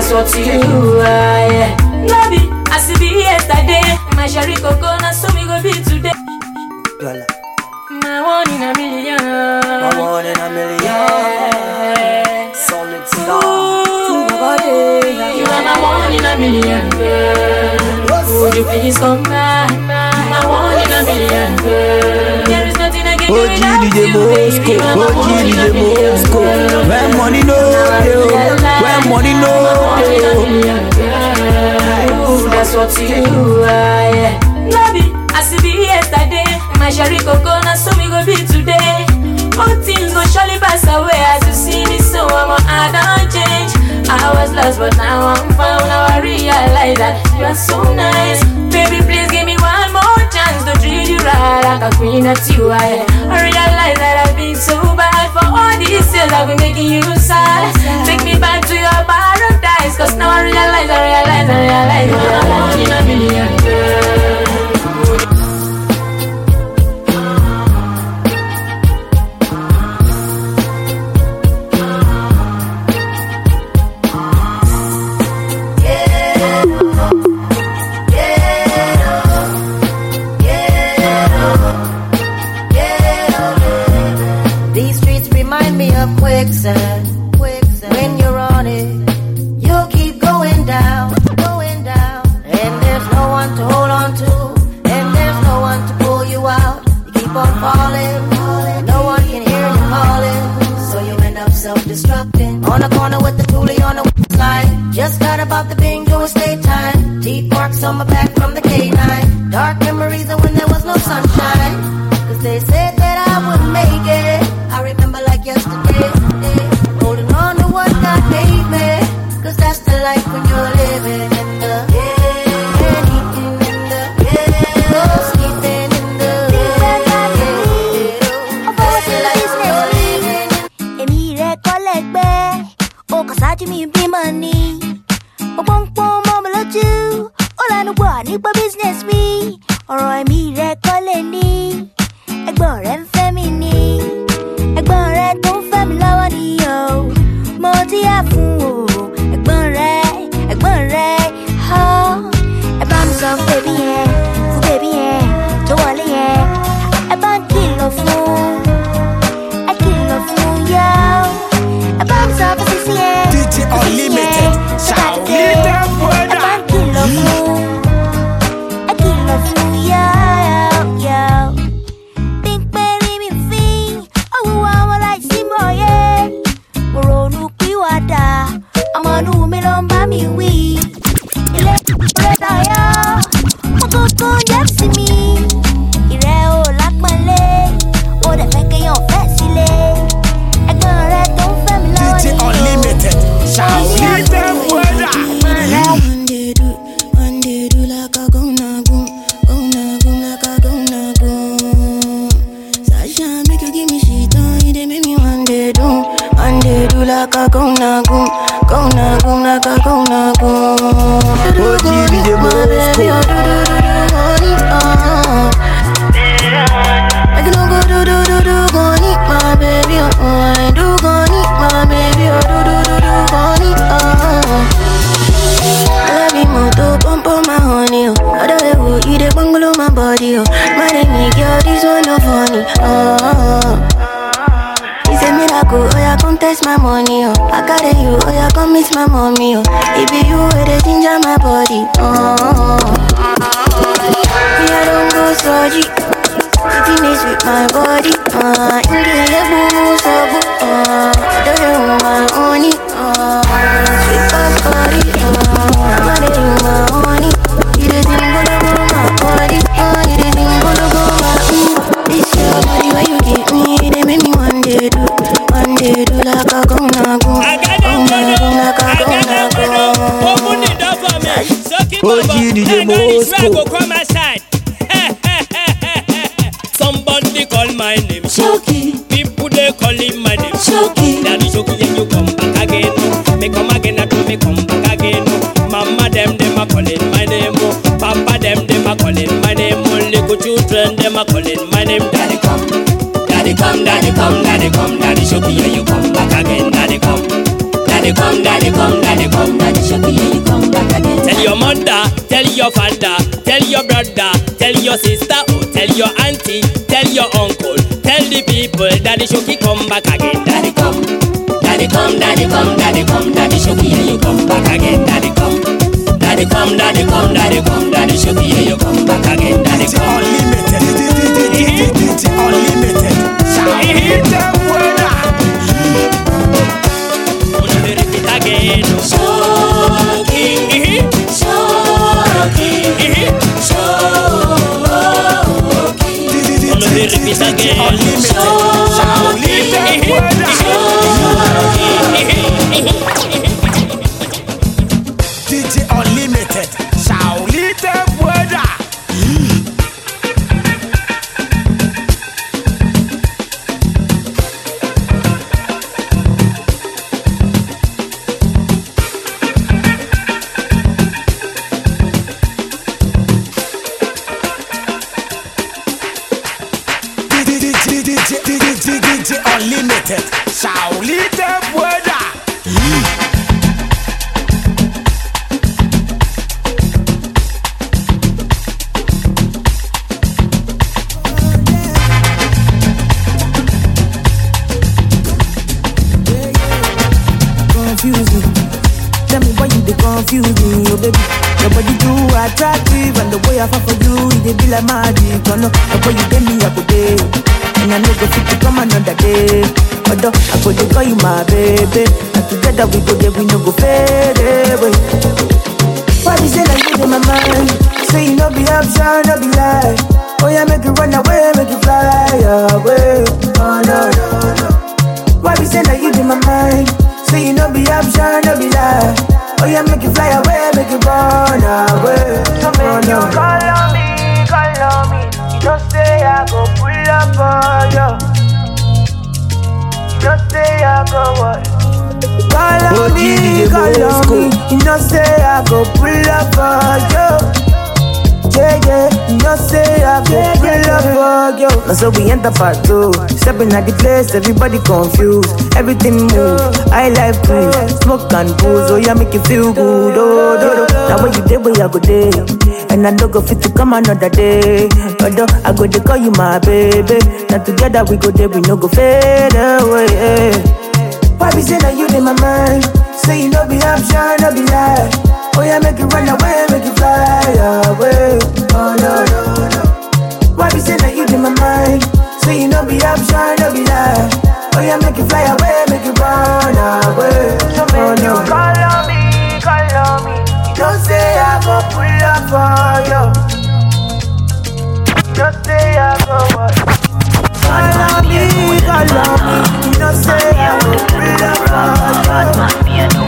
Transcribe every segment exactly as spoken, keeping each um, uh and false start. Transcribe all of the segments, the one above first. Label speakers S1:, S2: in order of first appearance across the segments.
S1: that's what you are, yeah. Lobby, I see be yesterday. My sherry coconut, so me go be today. My one in a million.
S2: My one in a million.
S1: Yeah.
S2: Solid star.
S1: You are my one in a million, girl. Would you please come back? My one in a million, girl. There is nothing I can do without you, baby. You are my one in a million, girl.
S2: When money no deal, when money no deal.
S1: That's what you are, yeah. Lobby, I see be yesterday. My sherry coconut, so me go be today. All things go surely pass away. As you see me, so I'm a, I don't change. I was lost, but now I'm found. Now I realize that you are so nice. Baby, please give me one more chance to treat you right like a queen that you are. I realize that I've been so bad. For all these years I've been making you sad. Take me back to your paradise. Cause now I realize, I realize, I realize you're one in a million, girl.
S3: Quicksand, quicksand. When you're on it, you'll keep going down, going down. And there's no one to hold on to, and there's no one to pull you out. You keep on falling, no one can hear you calling, so you end up self-destructing. On the corner with the toolie on the line, just got about the bingo estate time. Teeth marks on my back from the K nine. Dark memories of when there was no sunshine. Cause they said that I wouldn't make it. I remember like yesterday, holding on to what God gave me. Cause that's the life when you're living in the yeah, and eating in the yeah, sleeping in the yeah, that's the life when you're living in.
S4: Emi recollect me, oh cause I do me be money. Oh bong bong mama love you, all I know what nipa business me. Ọ̀rọ̀ Emi recollect ni, ẹ̀gbọ́n rẹ̀ ń fẹ́ mi ni. Ẹ̀gbọ́n rẹ̀ tó ń fẹ́ mi lọ́wọ́ ni o, mo ti yà fún o. Ẹ̀gbọ́n rẹ̀, ẹ̀gbọ́n rẹ̀, ha. Ẹ bá mi sọ fún bèbí yẹn, fún bèbí yẹn, tó wọlé yẹn. Ẹ bá ń kìlọ̀ fún, ẹ kìlọ̀ fún yá. Ẹ bá mi sọ fún sísí yẹn,
S2: D J Unlimited, shout it up, brother.
S4: Ẹ bá ń kìlọ̀ fún, ẹ kìlọ̀ fún yá, yá. Amanu mi ló ń bá mi wí. Ilé ìrẹ́ dayá, mo tó tó yẹ sí mi. Ìrẹ́ ò lápẹ́lẹ́, ó dẹ̀ fẹ́ kéèyàn fẹ́ sílé. Ẹ̀gbọ́n rẹ̀ tó ń fẹ́ mi lọ́wọ́ ni o.
S2: D J Unlimited, shout it up, brother.
S4: Ẹ̀gbọ́n rẹ̀.
S5: One day do, one day do like a gonna go, gonna go like a gonna go. Sasha make you give me shit on, you dey make me one day do, one day do like a gonna go. Gonna, gonna, gonna, gonna, go.
S2: O G D J Moscow.
S5: I can go do do do do go need my baby oh I do go need my baby oh do do do do go need oh I love you moto pump on my honey oh I don't know you the bungalow my body oh my name girl this one no funny oh. It's a miracle, oh yeah, come test my money, oh I got it, you, oh yeah, come miss my mommy, oh it be you where they ginger my body, oh me, I don't go surgery, sitting is with my body, uh in the air, boo, so boo, uh I don't know my honey, uh sweet ass body, uh I'm not in my honey, you the thing gonna go my body, uh you the thing gonna go my, mm this your body where you get me, they make me one day do, one day do like a gonna go, gonna go like a gonna go.
S6: Open it up for me, so keep
S2: O G D J Moscow.
S6: go come aside. Somebody call my name
S1: Shoki.
S6: People they call him my name
S1: Shoki.
S6: Daddy Shoki, then you come back again. Me come again, I do me come back again. Mama them, them a calling my name. Papa them, them a calling my name. Only good children, them a calling my name. Daddy come, daddy come, daddy come, daddy come, daddy Shoki, yeah you come back again. Daddy come, daddy
S1: daddy come, daddy come, daddy come, daddy Shoki, yeah, you come back again.
S6: Tell your mother, tell your father, tell your brother, tell your sister, oh, tell your auntie, tell your uncle, tell the people, daddy Shoki come back again.
S1: Daddy come, daddy come, daddy come, daddy come, daddy Shoki, yeah, you come back again. Daddy come, daddy come, daddy come, daddy come, daddy Shoki, yeah, you come back again. Daddy come.
S2: Unlimited, D J Unlimited. Shout hit them winner.
S6: Wanna repeat again?
S1: Shoki, Shoki, Shoki.
S6: Wanna repeat again?
S2: Unlimited. Shout hit them winner. D J Unlimited. Shout hit them winner. D J Unlimited. Shout hit them winner.
S7: Confuse me. Tell me why you dey confuse me, oh baby. Your body too attractive, and the way I fall for you, it dey be like magic. Oh no, the way you get me, I go day, and I no go fit to come another day. Although I go dey call you my baby, and together we go there, we no go fade away. Why you say like you in my mind? Say you no be option, no be lie. Oh yeah, make you run away, make you fly away. Oh no no no. Why you say like you in my mind? Say you no be option, no be lie. Oh yeah, make you fly away, make you run away. So make you call on me, call on me. You don't say I go pull up on you. You don't say I go what? Call on me, call on me. You don't say I go pull up on you. Yeah, yeah, you don't say I go pull up on you. Now so we enter part two. Stepping at the place, everybody confused. Everything move, I like cruise. Smoke and booze, oh yeah, make you feel good. Oh, do, do. Now when you day, where I go day, and I don't go fit to come another day. Although I go to call you my baby. Now together we go there, we no go fade away. Why be say that you in my mind? Say you no be option, no be lie. Oh yeah, make you run away, make you fly away. Oh no no no. Why be say that you in my mind? Say you no be option, no be lie. Oh yeah, make you fly away, make you run away. So make you call on me, call on me. You don't say I go pull up for you. You don't say I go what? Call on me, call on me. You don't say I go pull up for you.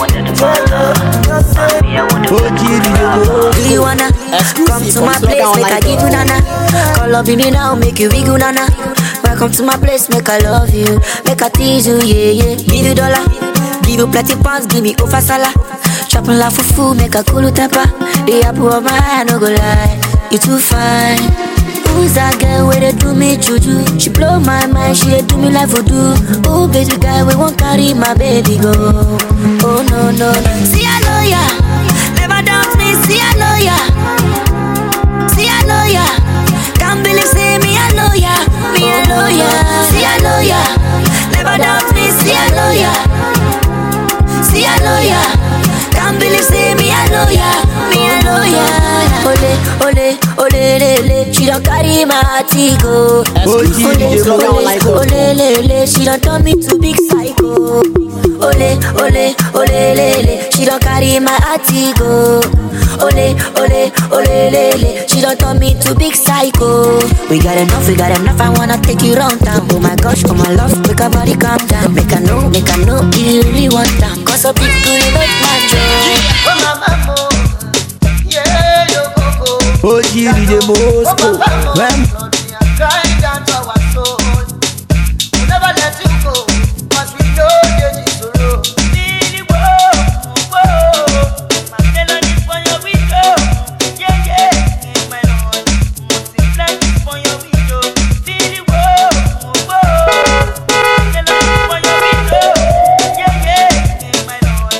S5: Do you wanna come to my place, make I give you nana? Call up me now, make you wiggle nana. Welcome to my place, make I love you, make I tease you, yeah, yeah. Give you dollar, give you plenty pounds, give me over sala. Chopping la fufu, make a cool temper. The apple of my eye, no go lie, you too fine. Who's that girl where they do me juju? She blow my mind, she dey do me like voodoo. Oh baby guy, we won't carry my baby go. Oh no no, see I know ya, never doubt me. See I know ya, see I know ya. Can't believe say me I know ya, me I know ya. See I know ya, never doubt me. See I know ya, see I know ya. Can't believe say me I know ya, me I know ya. Ole ole ole le le, she don't carry my atigo. Ole ole ole le le, she don't turn me to big psycho. Ole ole ole le le, she don't carry my atigo. Ole ole ole le le, she don't turn me to big psycho. We got enough, we got enough. I wanna take you round town. Oh my gosh, oh my love, make her body calm down. Make her know, make her know you really want that. Cause a big good make my joy.
S8: Oh my mama, yeah, yo go go.
S2: Oh, D J Bosco. When
S8: Crying down to our soul. We'll never let you go, 'cause we know there is sorrow. Really, whoa, whoa. My melody for your window. Yeah, yeah, my Lord. Multiply for your window. Really, whoa, whoa. Melody for your window. Yeah, yeah, my Lord.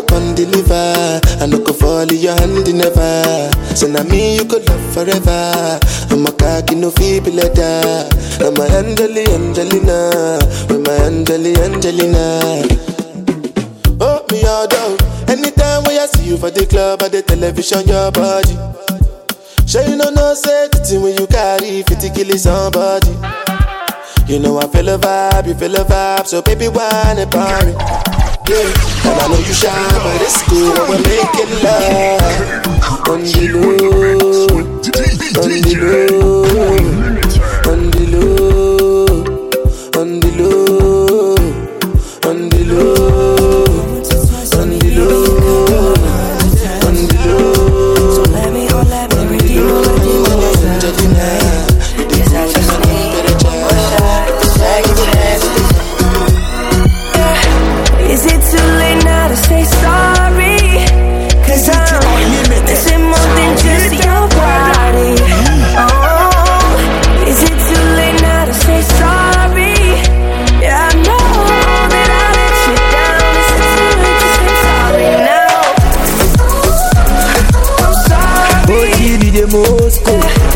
S9: come deliver. I no go fall in your hand never. So now me you could love forever. I'm a cocky no feeble letter. I'm a Angeli Angelina. With my Angeli Angelina. Oh me all down. Anytime when I see you for the club or the television, your body. Sure you know no say the thing when you carry fifty kill somebody. You know I feel a vibe, you feel a vibe, so baby whine about me. Yeah, and I know you shy, but it's cool when we're making love. On the low, on the low, on the low, on the low, on the low, on the low, on the low. So let me, oh let me redeem, redeem, redeem.
S10: Is it too late now to say sorry? Cause I'm missing more than just your body. Oh, is it too late now to say sorry? Yeah, I know that I let you down. Is it too late to say sorry now? I'm sorry.
S7: O G D J Moscow.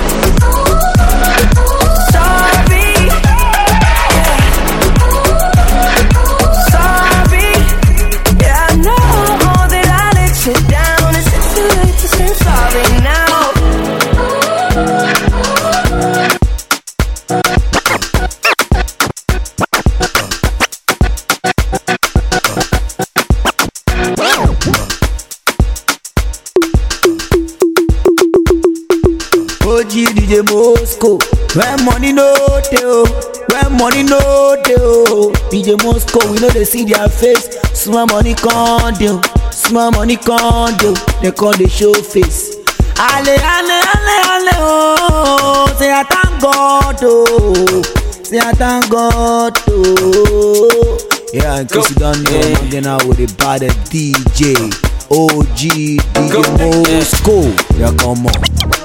S7: D J Moscow, when money no deal, when money no deal. D J Moscow, we know they see their face. Small money can't deal, small money can't deal. They call the show face. Ale, ale, ale, ale, oh. Say I thank God, oh. Say I thank God, oh. Yeah, in case you don't know, I'm hanging out with the bad D J O G D J Moscow. Yeah, come on.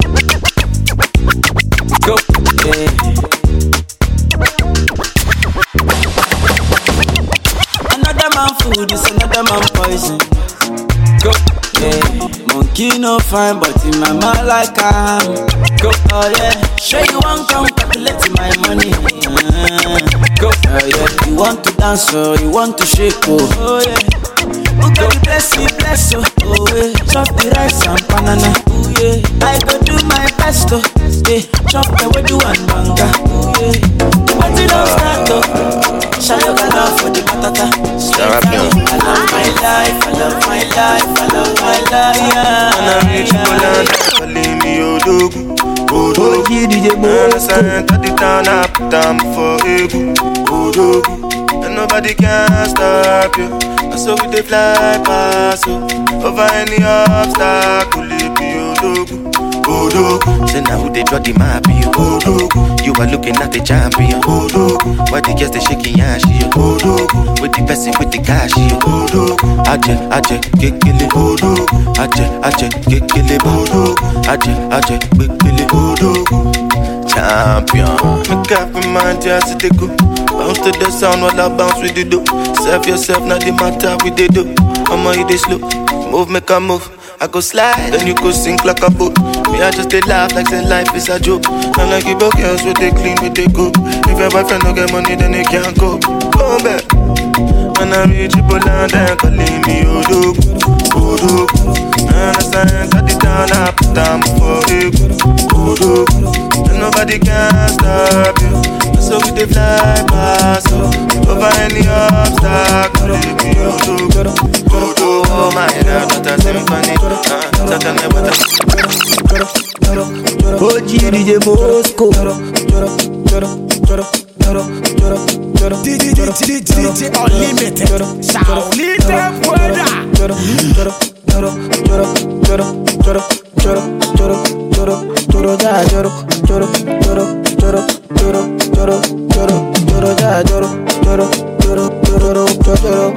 S7: Go, yeah. Another man food is another man poison. Go, yeah. Monkey no fine, but in my mind like I'm. Go, oh yeah. Sure you want come calculate my money. Uh, go, oh yeah. You want to dance or you want to shake, oh, oh yeah. Who got the bless me, bless oh, oh yeah. Chop the rice and banana, oh yeah. I go do my best, oh yeah. Chop the way do and banga, oh yeah. But you don't start, oh. Shall you go love for the patata? I love my life, I love my life, I love my life, yeah. And I'm rich, Poland, calling me Odogu, Odogu. D J Moscow. And I enter the town, I put them for Egu, Odogu. And nobody can stop you. So we dey fly past you. Over any obstacle, it be Odogu, Odogu. Say now who they draw the map, you Odogu. You are looking at the champion, Odogu. Why the girls they shaking ass, you Odogu. With the person with the cash, you Odogu. Aje, aje, kekele, Odogu. Aje, aje, kekele, Odogu. Aje, aje, kekele, Odogu. Champion, make up in mind, just to go. Bounce to the sound while I bounce with the dope. Serve yourself, not the matter with the dope. I'ma hit it slow, move, make a move. I go slide, then you go sink like a boat. Me, I just they laugh like say life is a joke. And like you both girls with they clean, with they go. If your boyfriend don't get money, then they can't go. Come back. When I reach Poland, and calling me Odogu, Odogu. And as I enter the town, I put them for Egu, Odogu. And nobody can stop you. So we dey fly past you. Over any obstacle, leave me Odogu, Odogu. Oh my God, not a symphony. Uh, tell me what I'm O G D J Moscow. D J Unlimited. Shaolin Brother.